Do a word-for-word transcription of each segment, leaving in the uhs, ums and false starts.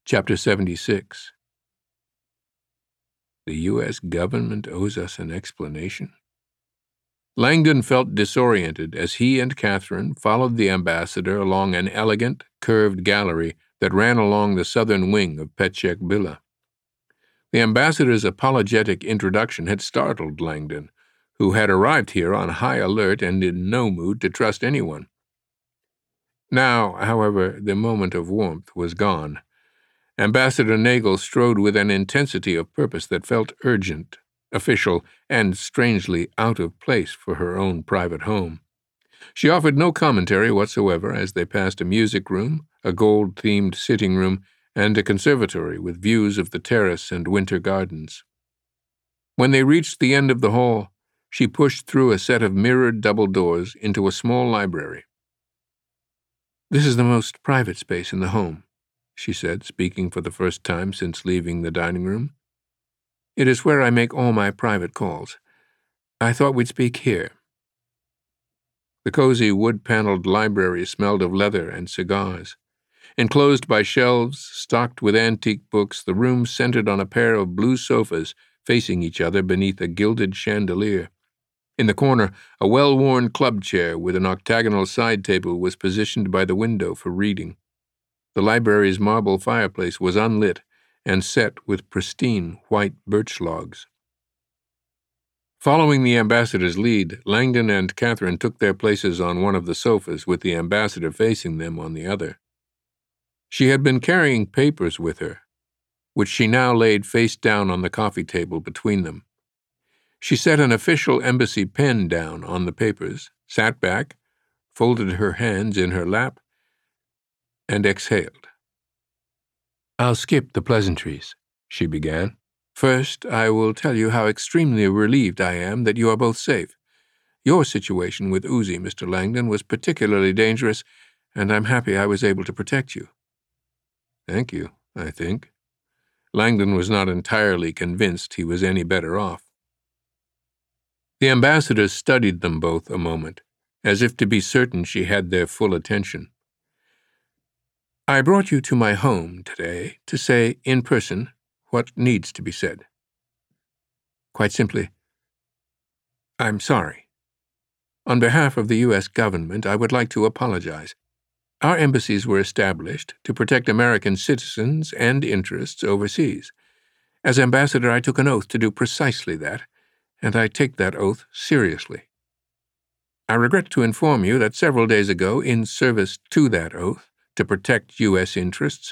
Chapter seventy-six. The U S government owes us an explanation. Langdon felt disoriented as he and Catherine followed the ambassador along an elegant, curved gallery that ran along the southern wing of Petchek Villa. The ambassador's apologetic introduction had startled Langdon, who had arrived here on high alert and in no mood to trust anyone. Now, however, the moment of warmth was gone. Ambassador Nagel strode with an intensity of purpose that felt urgent, official, and strangely out of place for her own private home. She offered no commentary whatsoever as they passed a music room, a gold-themed sitting room, and a conservatory with views of the terrace and winter gardens. When they reached the end of the hall, she pushed through a set of mirrored double doors into a small library. "This is the most private space in the home," she said, speaking for the first time since leaving the dining room. "It is where I make all my private calls. I thought we'd speak here." The cozy wood-paneled library smelled of leather and cigars. Enclosed by shelves stocked with antique books, the room centered on a pair of blue sofas facing each other beneath a gilded chandelier. In the corner, a well-worn club chair with an octagonal side table was positioned by the window for reading. The library's marble fireplace was unlit and set with pristine white birch logs. Following the ambassador's lead, Langdon and Catherine took their places on one of the sofas, with the ambassador facing them on the other. She had been carrying papers with her, which she now laid face down on the coffee table between them. She set an official embassy pen down on the papers, sat back, folded her hands in her lap, and exhaled. "I'll skip the pleasantries," she began. "First, I will tell you how extremely relieved I am that you are both safe. Your situation with Uzi, Mister Langdon, was particularly dangerous, and I'm happy I was able to protect you." "Thank you, I think." Langdon was not entirely convinced he was any better off. The ambassador studied them both a moment, as if to be certain she had their full attention. "I brought you to my home today to say, in person, what needs to be said. Quite simply, I'm sorry. On behalf of the U S government, I would like to apologize. Our embassies were established to protect American citizens and interests overseas. As ambassador, I took an oath to do precisely that, and I take that oath seriously. I regret to inform you that several days ago, in service to that oath, to protect U S interests,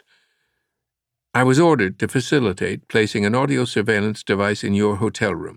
I was ordered to facilitate placing an audio surveillance device in your hotel room."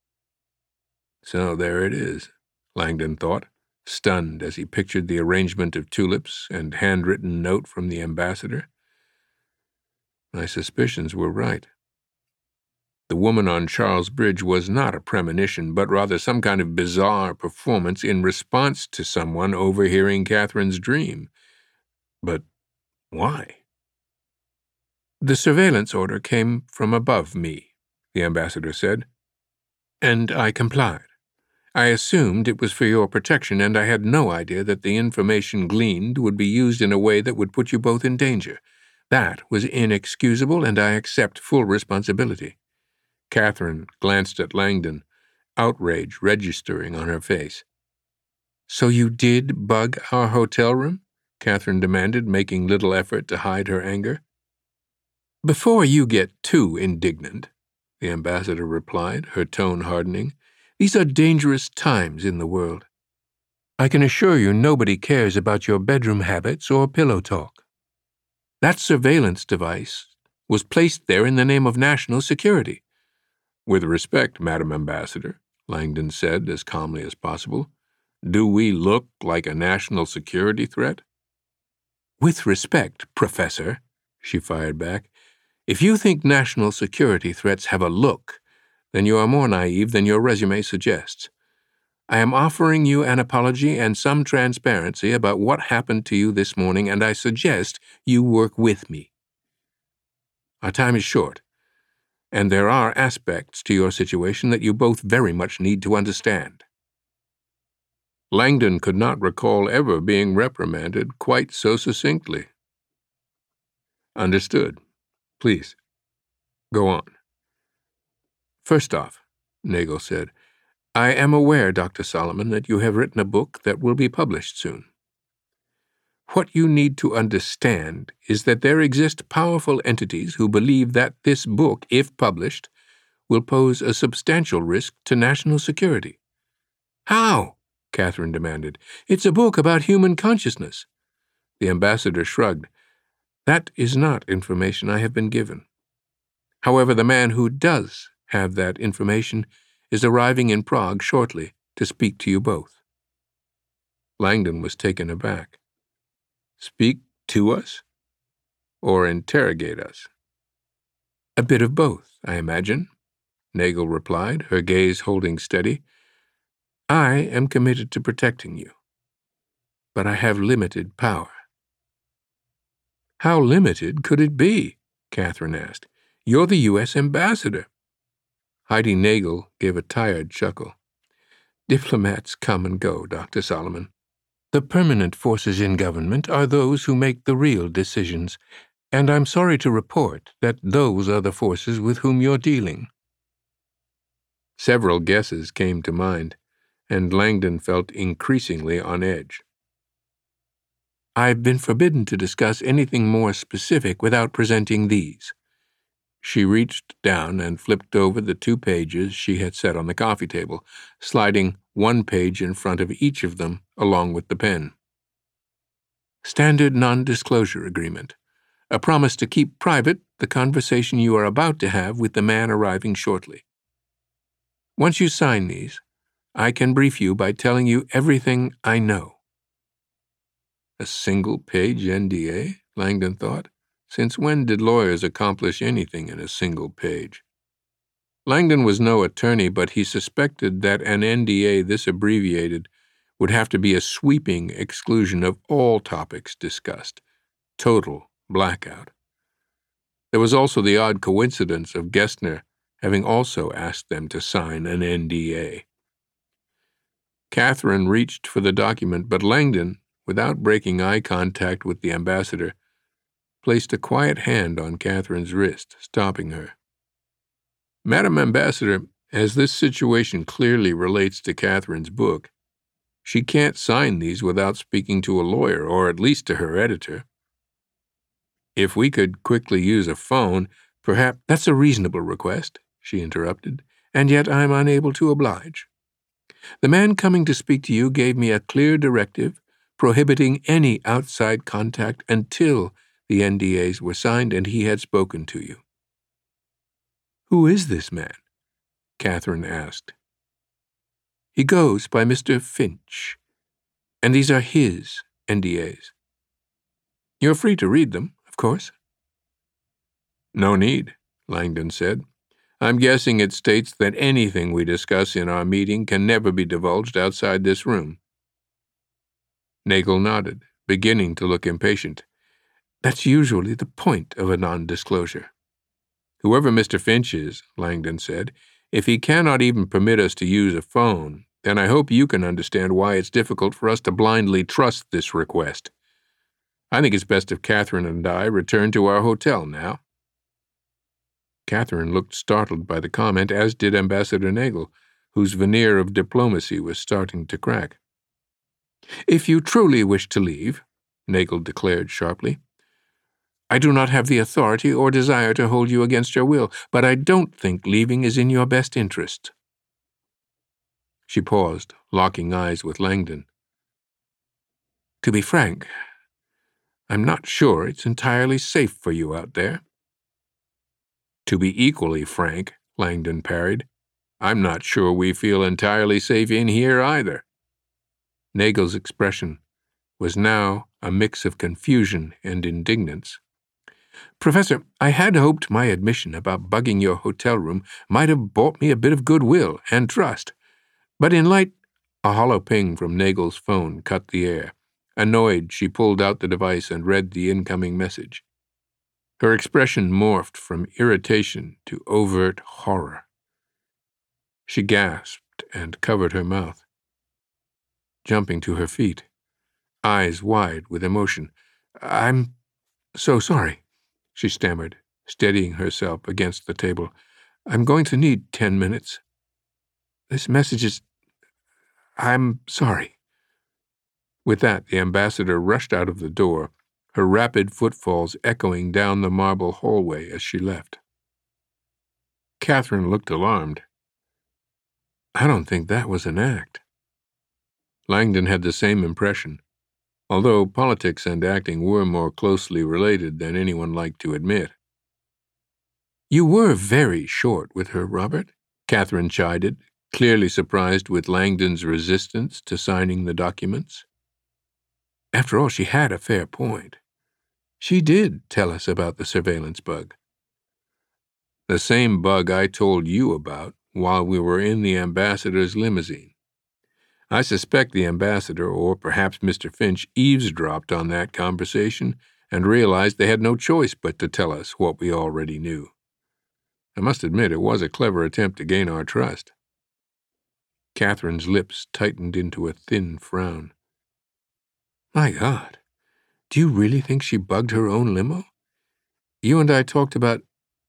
So there it is, Langdon thought, stunned as he pictured the arrangement of tulips and handwritten note from the ambassador. My suspicions were right. The woman on Charles Bridge was not a premonition, but rather some kind of bizarre performance in response to someone overhearing Catherine's dream. But why? "The surveillance order came from above me," the ambassador said, "and I complied. I assumed it was for your protection, and I had no idea that the information gleaned would be used in a way that would put you both in danger. That was inexcusable, and I accept full responsibility." Catherine glanced at Langdon, outrage registering on her face. "So you did bug our hotel room?" Catherine demanded, making little effort to hide her anger. "Before you get too indignant," the ambassador replied, her tone hardening, "these are dangerous times in the world. I can assure you nobody cares about your bedroom habits or pillow talk. That surveillance device was placed there in the name of national security." "With respect, Madam Ambassador," Langdon said as calmly as possible, "do we look like a national security threat?" "With respect, Professor," she fired back, "if you think national security threats have a look, then you are more naive than your resume suggests. I am offering you an apology and some transparency about what happened to you this morning, and I suggest you work with me. Our time is short, and there are aspects to your situation that you both very much need to understand." Langdon could not recall ever being reprimanded quite so succinctly. "Understood," Please, go on. First off, Nagel said, I am aware, Doctor Solomon, that you have written a book that will be published soon. What you need to understand is that there exist powerful entities who believe that this book, if published, will pose a substantial risk to national security. How? Catherine demanded. It's a book about human consciousness. The ambassador shrugged. That is not information I have been given. However, the man who does have that information is arriving in Prague shortly to speak to you both. Langdon was taken aback. Speak to us? Or interrogate us? A bit of both, I imagine, Nagel replied, her gaze holding steady. I am committed to protecting you, but I have limited power. How limited could it be? Catherine asked. You're the U S ambassador. Heidi Nagel gave a tired chuckle. Diplomats come and go, Doctor Solomon. The permanent forces in government are those who make the real decisions, and I'm sorry to report that those are the forces with whom you're dealing. Several guesses came to mind, and Langdon felt increasingly on edge. I've been forbidden to discuss anything more specific without presenting these. She reached down and flipped over the two pages she had set on the coffee table, sliding one page in front of each of them along with the pen. Standard non-disclosure agreement. A promise to keep private the conversation you are about to have with the man arriving shortly. Once you sign these, I can brief you by telling you everything I know. A single-page N D A, Langdon thought. Since when did lawyers accomplish anything in a single page? Langdon was no attorney, but he suspected that an N D A this abbreviated would have to be a sweeping exclusion of all topics discussed. Total blackout. There was also the odd coincidence of Gessner having also asked them to sign an N D A. Catherine reached for the document, but Langdon, without breaking eye contact with the ambassador, placed a quiet hand on Catherine's wrist, stopping her. Madam Ambassador, as this situation clearly relates to Catherine's book, she can't sign these without speaking to a lawyer, or at least to her editor. If we could quickly use a phone, perhaps— That's a reasonable request, she interrupted, and yet I'm unable to oblige. The man coming to speak to you gave me a clear directive prohibiting any outside contact until the N D As were signed and he had spoken to you. Who is this man? Catherine asked. He goes by Mister Finch, and these are his N D As. You're free to read them, of course. No need, Langdon said. I'm guessing it states that anything we discuss in our meeting can never be divulged outside this room. Nagel nodded, beginning to look impatient. That's usually the point of a non-disclosure. Whoever Mister Finch is, Langdon said, if he cannot even permit us to use a phone, then I hope you can understand why it's difficult for us to blindly trust this request. I think it's best if Catherine and I return to our hotel now. Catherine looked startled by the comment, as did Ambassador Nagel, whose veneer of diplomacy was starting to crack. If you truly wish to leave, Nagel declared sharply, I do not have the authority or desire to hold you against your will, but I don't think leaving is in your best interest. She paused, locking eyes with Langdon. To be frank, I'm not sure it's entirely safe for you out there. To be equally frank, Langdon parried, I'm not sure we feel entirely safe in here either. Nagel's expression was now a mix of confusion and indignance. Professor, I had hoped my admission about bugging your hotel room might have bought me a bit of goodwill and trust, but in light— A hollow ping from Nagel's phone cut the air. Annoyed, she pulled out the device and read the incoming message. Her expression morphed from irritation to overt horror. She gasped and covered her mouth. Jumping to her feet, eyes wide with emotion, I'm so sorry, she stammered, steadying herself against the table. "I'm going to need ten minutes. This message is... I'm sorry." With that, the ambassador rushed out of the door, her rapid footfalls echoing down the marble hallway as she left. Catherine looked alarmed. "I don't think that was an act." Langdon had the same impression, although politics and acting were more closely related than anyone liked to admit. "You were very short with her, Robert," Catherine chided, clearly surprised with Langdon's resistance to signing the documents. After all, she had a fair point. She did tell us about the surveillance bug. The same bug I told you about while we were in the ambassador's limousine. I suspect the ambassador, or perhaps Mister Finch, eavesdropped on that conversation and realized they had no choice but to tell us what we already knew. I must admit it was a clever attempt to gain our trust." Catherine's lips tightened into a thin frown. "My God, do you really think she bugged her own limo? You and I talked about...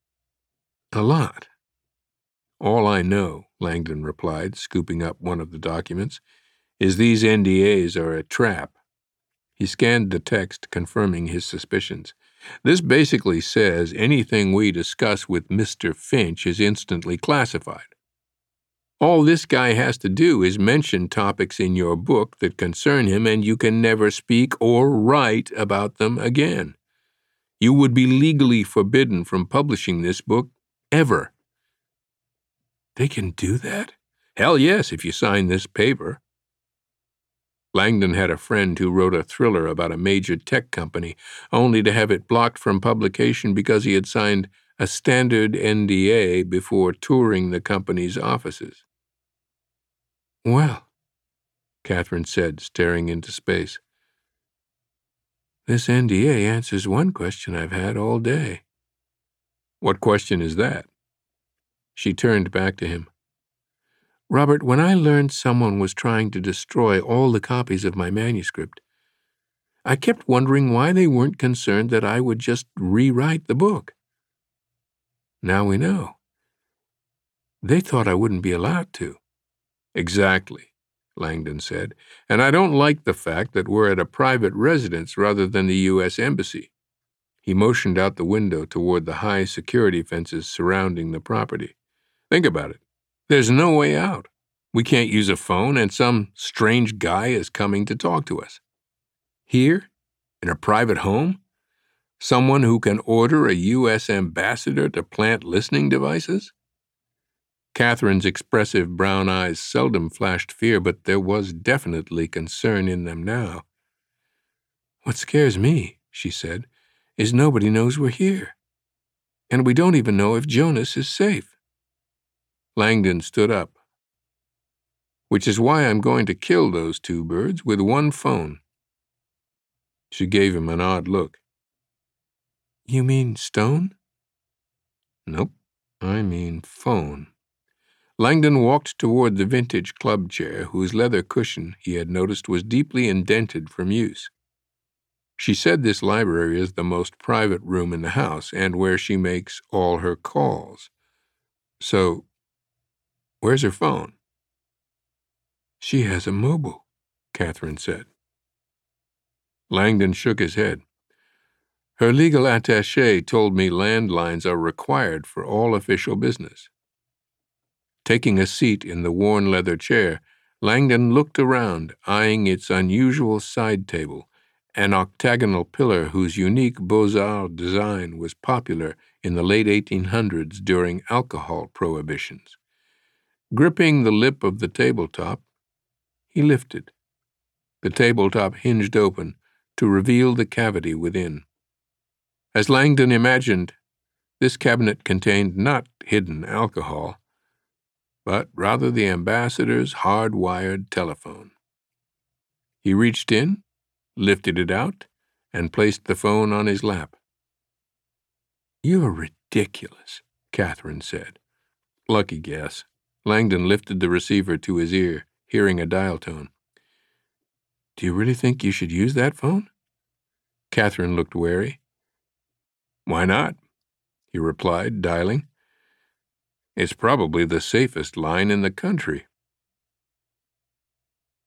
a lot." "All I know," Langdon replied, scooping up one of the documents, "is these N D As are a trap." He scanned the text, confirming his suspicions. "This basically says anything we discuss with Mister Finch is instantly classified. All this guy has to do is mention topics in your book that concern him, and you can never speak or write about them again. You would be legally forbidden from publishing this book ever." "They can do that?" "Hell yes, if you sign this paper." Langdon had a friend who wrote a thriller about a major tech company, only to have it blocked from publication because he had signed a standard N D A before touring the company's offices. "Well," Catherine said, staring into space, "this N D A answers one question I've had all day." "What question is that?" She turned back to him. "Robert, when I learned someone was trying to destroy all the copies of my manuscript, I kept wondering why they weren't concerned that I would just rewrite the book. Now we know. They thought I wouldn't be allowed to." "Exactly," Langdon said, "and I don't like the fact that we're at a private residence rather than the U S Embassy." He motioned out the window toward the high security fences surrounding the property. "Think about it. There's no way out. We can't use a phone, and some strange guy is coming to talk to us. Here, in a private home, someone who can order a U S ambassador to plant listening devices?" Catherine's expressive brown eyes seldom flashed fear, but there was definitely concern in them now. "What scares me," she said, "is nobody knows we're here. And we don't even know if Jonas is safe." Langdon stood up. "Which is why I'm going to kill those two birds with one phone." She gave him an odd look. "You mean stone?" "Nope, I mean phone." Langdon walked toward the vintage club chair, whose leather cushion, he had noticed, was deeply indented from use. She said this library is the most private room in the house and where she makes all her calls. So, where's her phone? "She has a mobile," Catherine said. Langdon shook his head. "Her legal attaché told me landlines are required for all official business." Taking a seat in the worn leather chair, Langdon looked around, eyeing its unusual side table, an octagonal pillar whose unique Beaux-Arts design was popular in the late eighteen hundreds during alcohol prohibitions. Gripping the lip of the tabletop, he lifted. The tabletop hinged open to reveal the cavity within. As Langdon imagined, this cabinet contained not hidden alcohol, but rather the ambassador's hard-wired telephone. He reached in, lifted it out, and placed the phone on his lap. "You're ridiculous," Catherine said. "Lucky guess." Langdon lifted the receiver to his ear, hearing a dial tone. "Do you really think you should use that phone?" Catherine looked wary. "Why not?" he replied, dialing. It's probably the safest line in the country.